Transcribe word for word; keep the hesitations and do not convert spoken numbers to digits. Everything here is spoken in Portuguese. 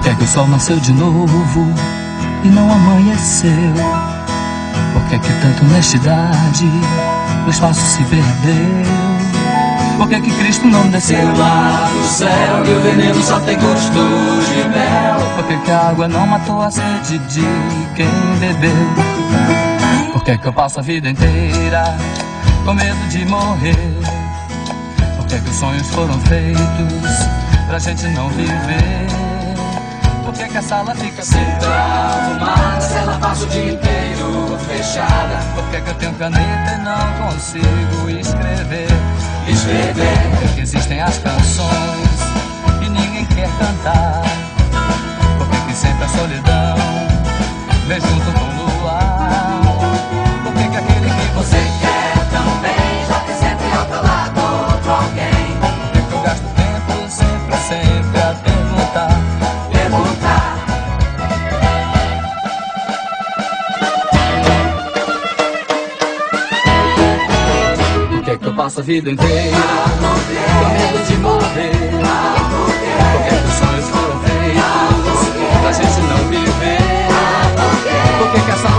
que é que o sol nasceu de novo e não amanheceu? Por que é que tanta honestidade no espaço se perdeu? Por que é que Cristo não desceu lá do céu e o veneno só tem gosto de mel? Por que é que a água não matou a sede de quem bebeu? Por que é que eu passo a vida inteira com medo de morrer? Por que é que os sonhos foram feitos pra gente não viver? Por que é que a sala fica sempre arrumada se ela passa o dia inteiro fechada? Por que é que eu tenho caneta e não consigo escrever? Escrever. Por que é que existem as canções que ninguém quer cantar? Por que é que sempre a solidão vem junto com o luar? Por que é que aquele que você quer também já tem sempre ao teu lado outro alguém? Por que é que eu gasto tempo sempre, sempre a perguntar? Perguntar. Por que é que eu passo a vida inteira com medo de morrer? Por que é que os sonhos foram feitos pra gente não viver? Por que é que essa